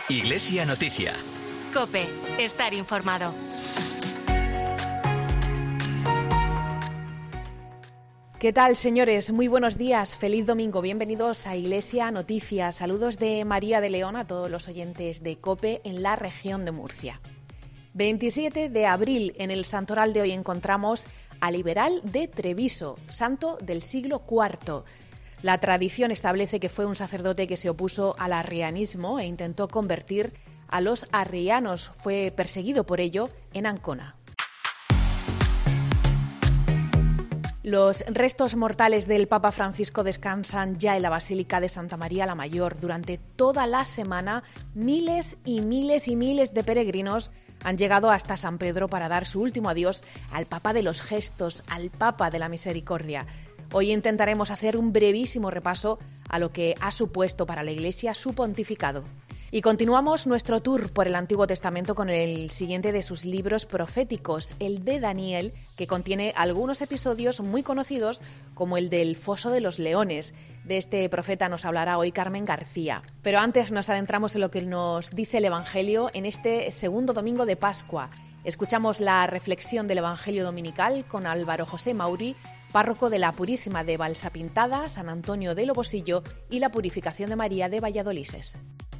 Iglesia Noticia. COPE. Estar informado. ¿Qué tal, señores? Muy buenos días. Feliz domingo. Bienvenidos a Iglesia Noticia. Saludos de María de León a todos los oyentes de COPE en la región de Murcia. 27 de abril, en el santoral de hoy encontramos a Liberal de Treviso, santo del siglo IV. La tradición establece que fue un sacerdote que se opuso al arrianismo e intentó convertir a los arrianos. Fue perseguido por ello en Ancona. Los restos mortales del Papa Francisco descansan ya en la Basílica de Santa María la Mayor. Durante toda la semana, miles y miles y miles de peregrinos han llegado hasta San Pedro para dar su último adiós al Papa de los Gestos, al Papa de la Misericordia. Hoy intentaremos hacer un brevísimo repaso a lo que ha supuesto para la Iglesia su pontificado. Y continuamos nuestro tour por el Antiguo Testamento con el siguiente de sus libros proféticos, el de Daniel, que contiene algunos episodios muy conocidos como el del Foso de los Leones. De este profeta nos hablará hoy Carmen García. Pero antes nos adentramos en lo que nos dice el Evangelio en este segundo domingo de Pascua. Escuchamos la reflexión del Evangelio dominical con Álvaro José Mauri, párroco de la Purísima de Balsapintada, San Antonio de Lobosillo y la Purificación de María de Valladolises.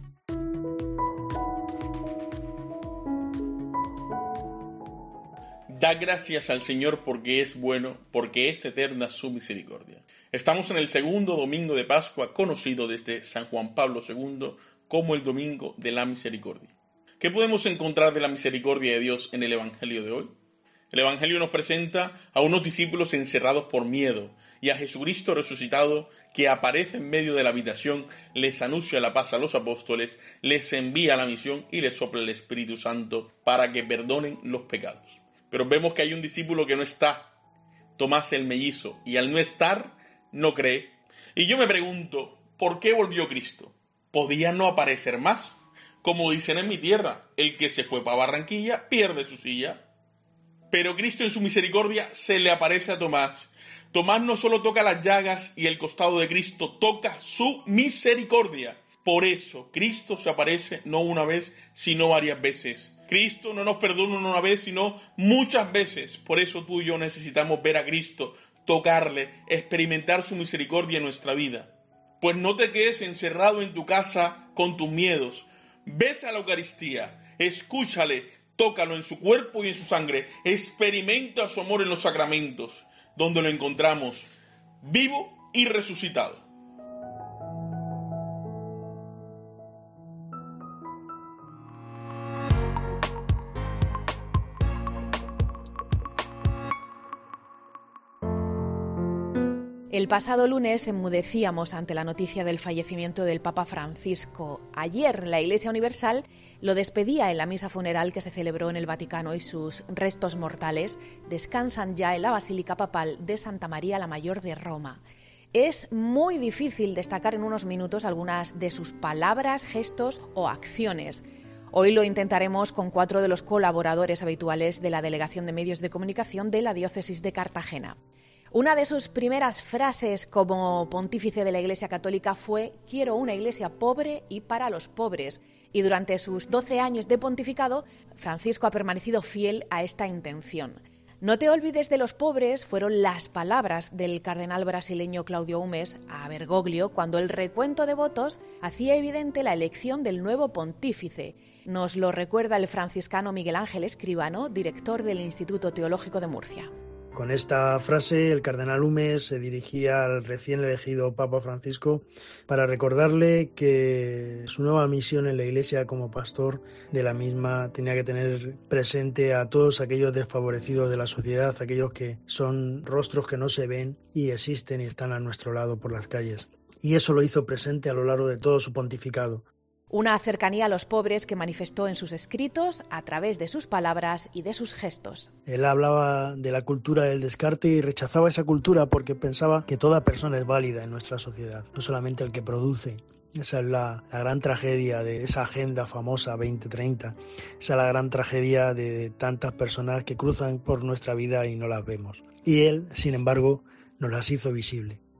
Da gracias al Señor porque es bueno, porque es eterna su misericordia. Estamos en el segundo domingo de Pascua, conocido desde San Juan Pablo II como el Domingo de la Misericordia. ¿Qué podemos encontrar de la misericordia de Dios en el Evangelio de hoy? El Evangelio nos presenta a unos discípulos encerrados por miedo y a Jesucristo resucitado que aparece en medio de la habitación, les anuncia la paz a los apóstoles, les envía la misión y les sopla el Espíritu Santo para que perdonen los pecados. Pero vemos que hay un discípulo que no está, Tomás el mellizo, y al no estar, no cree. Y yo me pregunto, ¿por qué volvió Cristo? ¿Podía no aparecer más? Como dicen en mi tierra, el que se fue para Barranquilla pierde su silla. Pero Cristo en su misericordia se le aparece a Tomás. Tomás no solo toca las llagas y el costado de Cristo, toca su misericordia. Por eso Cristo se aparece no una vez, sino varias veces. Cristo no nos perdona una vez, sino muchas veces. Por eso tú y yo necesitamos ver a Cristo, tocarle, experimentar su misericordia en nuestra vida. Pues no te quedes encerrado en tu casa con tus miedos. Ves a la Eucaristía, escúchale, tócalo en su cuerpo y en su sangre, experimenta su amor en los sacramentos, donde lo encontramos vivo y resucitado. El pasado lunes enmudecíamos ante la noticia del fallecimiento del Papa Francisco. Ayer la Iglesia Universal lo despedía en la misa funeral que se celebró en el Vaticano y sus restos mortales descansan ya en la Basílica Papal de Santa María la Mayor de Roma. Es muy difícil destacar en unos minutos algunas de sus palabras, gestos o acciones. Hoy lo intentaremos con 4 de los colaboradores habituales de la Delegación de Medios de Comunicación de la Diócesis de Cartagena. Una de sus primeras frases como pontífice de la Iglesia Católica fue «Quiero una Iglesia pobre y para los pobres». Y durante sus 12 años de pontificado, Francisco ha permanecido fiel a esta intención. «No te olvides de los pobres» fueron las palabras del cardenal brasileño Claudio Umes a Bergoglio cuando el recuento de votos hacía evidente la elección del nuevo pontífice. Nos lo recuerda el franciscano Miguel Ángel Escribano, director del Instituto Teológico de Murcia. Con esta frase, el cardenal Umes se dirigía al recién elegido Papa Francisco para recordarle que su nueva misión en la Iglesia como pastor de la misma tenía que tener presente a todos aquellos desfavorecidos de la sociedad, aquellos que son rostros que no se ven y existen y están a nuestro lado por las calles. Y eso lo hizo presente a lo largo de todo su pontificado. Una cercanía a los pobres que manifestó en sus escritos, a través de sus palabras y de sus gestos. Él hablaba de la cultura del descarte y rechazaba esa cultura porque pensaba que toda persona es válida en nuestra sociedad, no solamente el que produce. Esa es la gran tragedia de esa agenda famosa 2030. Esa es la gran tragedia de tantas personas que cruzan por nuestra vida y no las vemos. Y él, sin embargo, nos las hizo visible.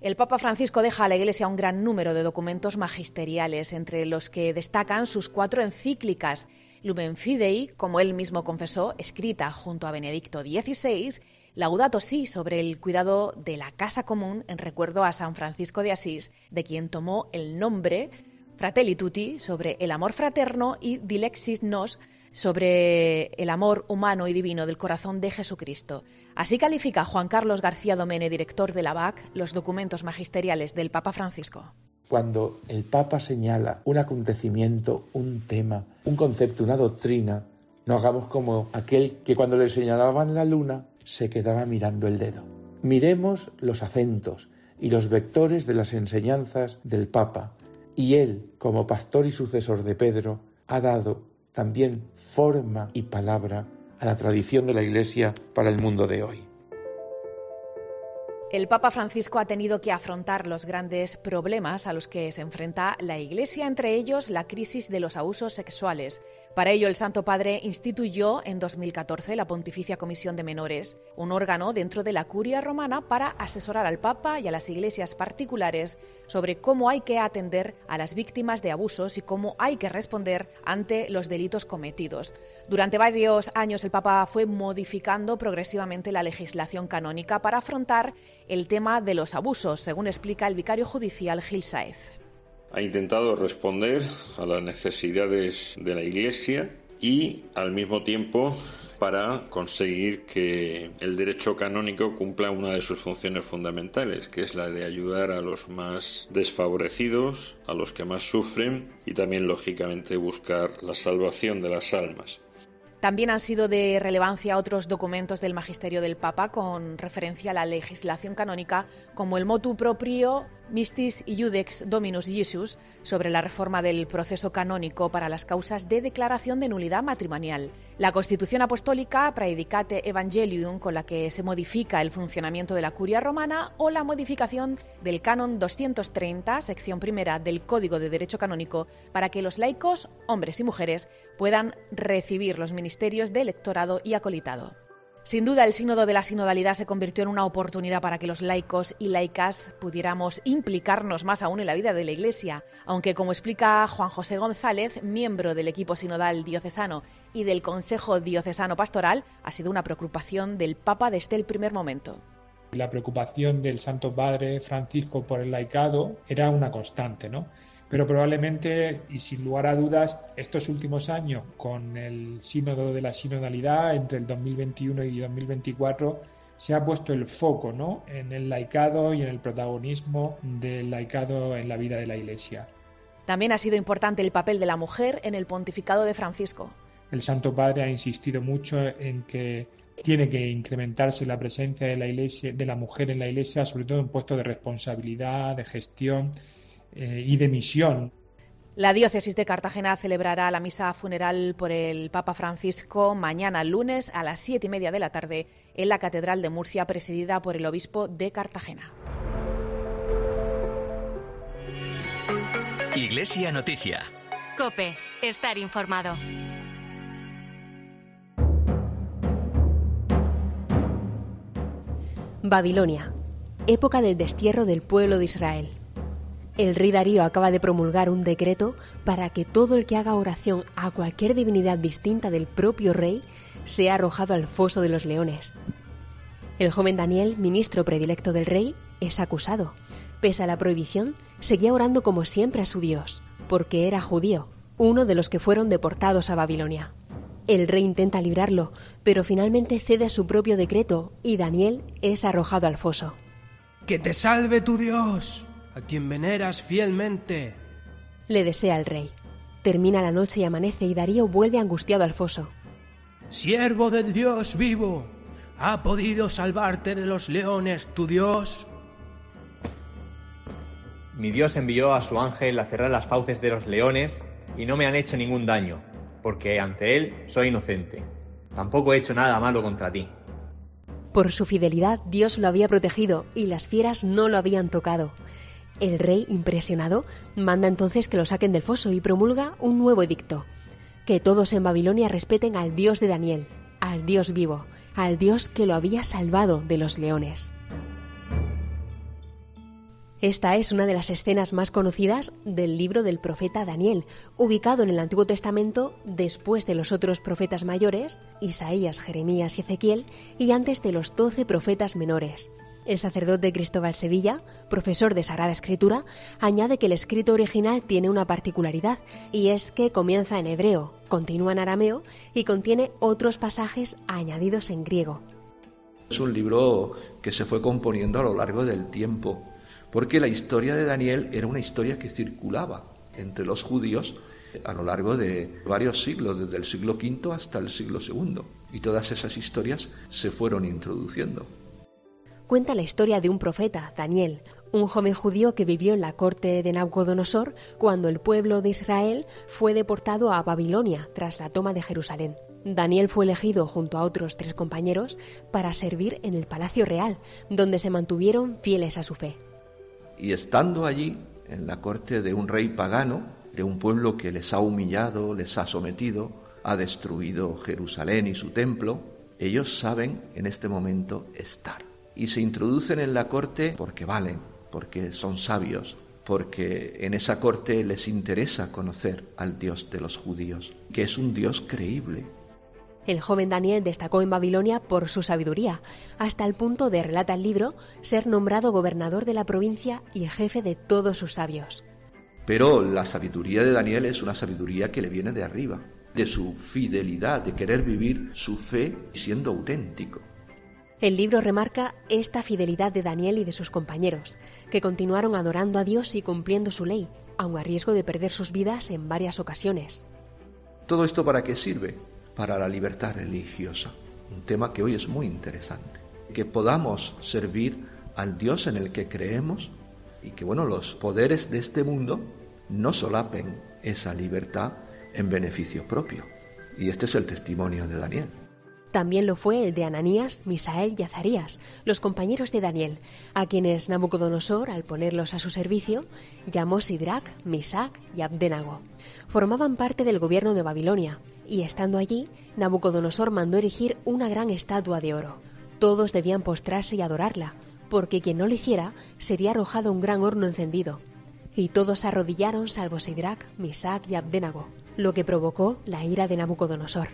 El Papa Francisco deja a la Iglesia un gran número de documentos magisteriales, entre los que destacan sus 4 encíclicas, Lumen Fidei, como él mismo confesó, escrita junto a Benedicto XVI, Laudato Si, sobre el cuidado de la casa común en recuerdo a San Francisco de Asís, de quien tomó el nombre, Fratelli Tutti, sobre el amor fraterno, y Dilexis Nos, sobre el amor humano y divino del corazón de Jesucristo. Así califica Juan Carlos García Domene, director de la BAC, los documentos magisteriales del Papa Francisco. Cuando el Papa señala un acontecimiento, un tema, un concepto, una doctrina, no hagamos como aquel que cuando le señalaban la luna se quedaba mirando el dedo. Miremos los acentos y los vectores de las enseñanzas del Papa, y él, como pastor y sucesor de Pedro, ha dado también forma y palabra a la tradición de la Iglesia para el mundo de hoy. El Papa Francisco ha tenido que afrontar los grandes problemas a los que se enfrenta la Iglesia, entre ellos la crisis de los abusos sexuales. Para ello, el Santo Padre instituyó en 2014 la Pontificia Comisión de Menores, un órgano dentro de la Curia Romana para asesorar al Papa y a las iglesias particulares sobre cómo hay que atender a las víctimas de abusos y cómo hay que responder ante los delitos cometidos. Durante varios años, el Papa fue modificando progresivamente la legislación canónica para afrontar el tema de los abusos, según explica el vicario judicial Gil Sáez. Ha intentado responder a las necesidades de la Iglesia y, al mismo tiempo, para conseguir que el derecho canónico cumpla una de sus funciones fundamentales, que es la de ayudar a los más desfavorecidos, a los que más sufren y también, lógicamente, buscar la salvación de las almas. También han sido de relevancia otros documentos del magisterio del Papa con referencia a la legislación canónica, como el Motu Proprio Mistis Iudex Dominus Jesus, sobre la reforma del proceso canónico para las causas de declaración de nulidad matrimonial, la Constitución Apostólica Praedicate Evangelium, con la que se modifica el funcionamiento de la Curia Romana, o la modificación del Canon 230, sección primera del Código de Derecho Canónico, para que los laicos, hombres y mujeres, puedan recibir los ministerios de lectorado y acolitado. Sin duda, el sínodo de la sinodalidad se convirtió en una oportunidad para que los laicos y laicas pudiéramos implicarnos más aún en la vida de la Iglesia, aunque, como explica Juan José González, miembro del equipo sinodal diocesano y del Consejo Diocesano Pastoral, ha sido una preocupación del Papa desde el primer momento. La preocupación del Santo Padre Francisco por el laicado era una constante, ¿no? Pero probablemente, y sin lugar a dudas, estos últimos años, con el sínodo de la sinodalidad, entre el 2021 y 2024, se ha puesto el foco, ¿no?, en el laicado y en el protagonismo del laicado en la vida de la Iglesia. También ha sido importante el papel de la mujer en el pontificado de Francisco. El Santo Padre ha insistido mucho en que tiene que incrementarse la presencia de la Iglesia, de la mujer en la Iglesia, sobre todo en puestos de responsabilidad, de gestión y de misión. La diócesis de Cartagena celebrará la misa funeral por el Papa Francisco mañana lunes a las 7:30 de la tarde en la Catedral de Murcia, presidida por el obispo de Cartagena. Iglesia Noticia. COPE. Estar informado. Babilonia. Época del destierro del pueblo de Israel. El rey Darío acaba de promulgar un decreto para que todo el que haga oración a cualquier divinidad distinta del propio rey sea arrojado al foso de los leones. El joven Daniel, ministro predilecto del rey, es acusado. Pese a la prohibición, seguía orando como siempre a su Dios, porque era judío, uno de los que fueron deportados a Babilonia. El rey intenta librarlo, pero finalmente cede a su propio decreto y Daniel es arrojado al foso. ¡Que te salve tu Dios, a quien veneras fielmente!, le desea el rey. Termina la noche y amanece y Darío vuelve angustiado al foso. Siervo del Dios vivo, ¿ha podido salvarte de los leones tu Dios? Mi Dios envió a su ángel a cerrar las fauces de los leones y no me han hecho ningún daño, porque ante él soy inocente. Tampoco he hecho nada malo contra ti. Por su fidelidad, Dios lo había protegido y las fieras no lo habían tocado. El rey, impresionado, manda entonces que lo saquen del foso y promulga un nuevo edicto: que todos en Babilonia respeten al Dios de Daniel, al Dios vivo, al Dios que lo había salvado de los leones. Esta es una de las escenas más conocidas del libro del profeta Daniel, ubicado en el Antiguo Testamento después de los otros profetas mayores, Isaías, Jeremías y Ezequiel, y antes de los 12 profetas menores. El sacerdote Cristóbal Sevilla, profesor de Sagrada Escritura, añade que el escrito original tiene una particularidad, y es que comienza en hebreo, continúa en arameo y contiene otros pasajes añadidos en griego. Es un libro que se fue componiendo a lo largo del tiempo, porque la historia de Daniel era una historia que circulaba entre los judíos a lo largo de varios siglos, desde el siglo V hasta el siglo II, y todas esas historias se fueron introduciendo. Cuenta la historia de un profeta, Daniel, un joven judío que vivió en la corte de Nabucodonosor cuando el pueblo de Israel fue deportado a Babilonia tras la toma de Jerusalén. Daniel fue elegido junto a otros 3 compañeros para servir en el palacio real, donde se mantuvieron fieles a su fe. Y estando allí, en la corte de un rey pagano, de un pueblo que les ha humillado, les ha sometido, ha destruido Jerusalén y su templo, ellos saben en este momento estar. Y se introducen en la corte porque valen, porque son sabios, porque en esa corte les interesa conocer al Dios de los judíos, que es un Dios creíble. El joven Daniel destacó en Babilonia por su sabiduría, hasta el punto de, relata el libro, ser nombrado gobernador de la provincia y jefe de todos sus sabios. Pero la sabiduría de Daniel es una sabiduría que le viene de arriba, de su fidelidad, de querer vivir su fe siendo auténtico. El libro remarca esta fidelidad de Daniel y de sus compañeros, que continuaron adorando a Dios y cumpliendo su ley, aun a riesgo de perder sus vidas en varias ocasiones. ¿Todo esto para qué sirve? Para la libertad religiosa, un tema que hoy es muy interesante. Que podamos servir al Dios en el que creemos y que los poderes de este mundo no solapen esa libertad en beneficio propio. Y este es el testimonio de Daniel. También lo fue el de Ananías, Misael y Azarías, los compañeros de Daniel, a quienes Nabucodonosor, al ponerlos a su servicio, llamó Sidrac, Misac y Abdenago. Formaban parte del gobierno de Babilonia, y estando allí, Nabucodonosor mandó erigir una gran estatua de oro. Todos debían postrarse y adorarla, porque quien no lo hiciera sería arrojado a un gran horno encendido. Y todos se arrodillaron salvo Sidrac, Misac y Abdenago, lo que provocó la ira de Nabucodonosor.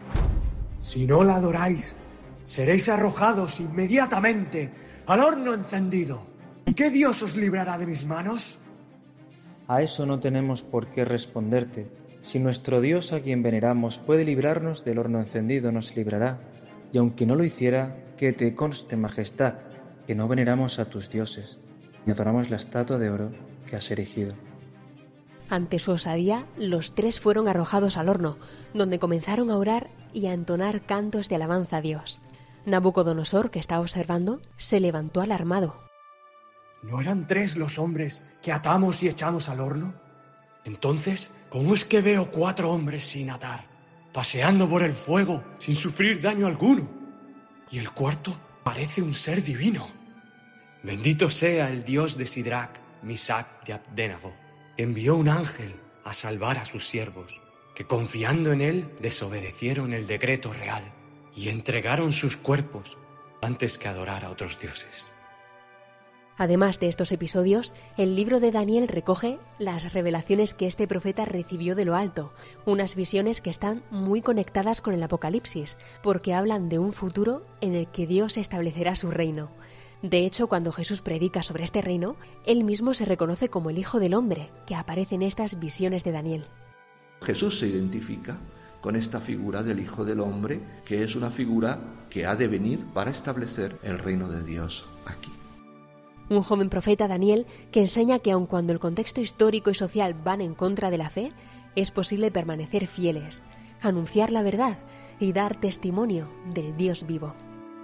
Si no la adoráis, seréis arrojados inmediatamente al horno encendido. ¿Y qué Dios os librará de mis manos? A eso no tenemos por qué responderte. Si nuestro Dios, a quien veneramos, puede librarnos del horno encendido, nos librará. Y aunque no lo hiciera, que te conste, majestad, que no veneramos a tus dioses, ni adoramos la estatua de oro que has erigido. Ante su osadía, los 3 fueron arrojados al horno, donde comenzaron a orar y a entonar cantos de alabanza a Dios. Nabucodonosor, que estaba observando, se levantó alarmado. ¿No eran 3 los hombres que atamos y echamos al horno? Entonces, ¿cómo es que veo 4 hombres sin atar, paseando por el fuego sin sufrir daño alguno? Y el cuarto parece un ser divino. Bendito sea el Dios de Sidrac, Misac y Abdenago, que envió un ángel a salvar a sus siervos, que confiando en él desobedecieron el decreto real y entregaron sus cuerpos antes que adorar a otros dioses. Además de estos episodios, el libro de Daniel recoge las revelaciones que este profeta recibió de lo alto, unas visiones que están muy conectadas con el Apocalipsis, porque hablan de un futuro en el que Dios establecerá su reino. De hecho, cuando Jesús predica sobre este reino, él mismo se reconoce como el Hijo del Hombre, que aparece en estas visiones de Daniel. Jesús se identifica con esta figura del Hijo del Hombre, que es una figura que ha de venir para establecer el reino de Dios aquí. Un joven profeta, Daniel, que enseña que aun cuando el contexto histórico y social van en contra de la fe, es posible permanecer fieles, anunciar la verdad y dar testimonio del Dios vivo.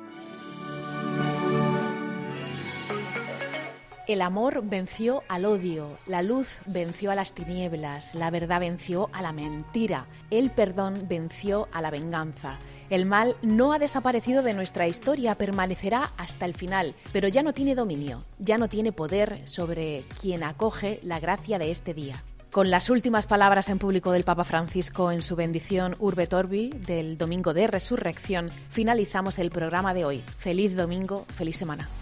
El amor venció al odio, la luz venció a las tinieblas, la verdad venció a la mentira, el perdón venció a la venganza. El mal no ha desaparecido de nuestra historia, permanecerá hasta el final, pero ya no tiene dominio, ya no tiene poder sobre quien acoge la gracia de este día. Con las últimas palabras en público del Papa Francisco en su bendición Urbe et Orbi del Domingo de Resurrección, finalizamos el programa de hoy. Feliz domingo, feliz semana.